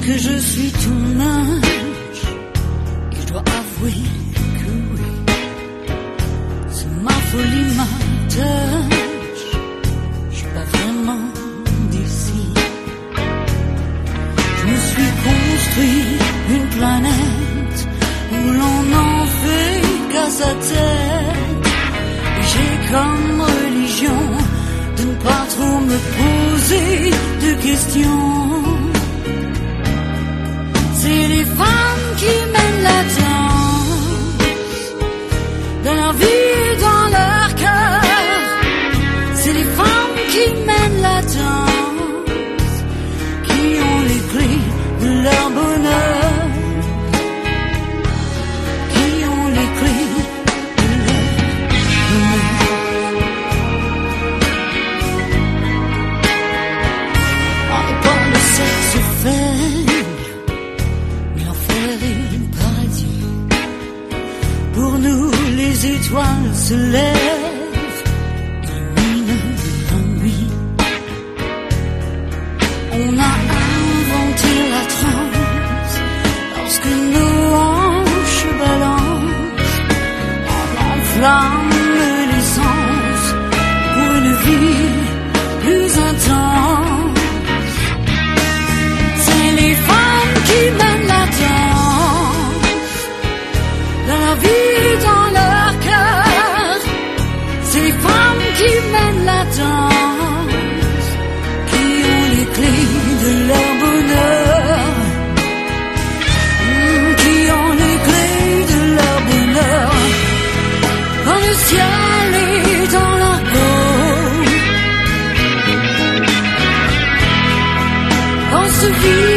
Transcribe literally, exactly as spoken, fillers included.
que je suis ton âge, et je dois avouer que oui, c'est ma folie, ma tâche. Je suis pas vraiment d'ici. Je me suis construit une planète où l'on n'en fait qu'à sa tête. Et j'ai comme religion de ne pas trop me poser de questions. C'est les femmes qui mènent la danse, dans leur vie et dans leur cœur. C'est les femmes qui mènent la danse, qui ont les clés de leur bonheur, qui ont les clés de leur bonheur. On n'est pas le sexe faible, pour nous, les étoiles se lèvent, illuminent la nuit. On a inventé la transe lorsque nos hanches balancent. On enflamme les sens pour une vie plus intense. C'est les femmes qui mènent la danse, dans la vie, dans leur cœur. C'est les femmes qui mènent la danse, qui ont les clés de leur bonheur, mmh, qui ont les clés de leur bonheur. Quand le ciel est dans leur peau, on se vit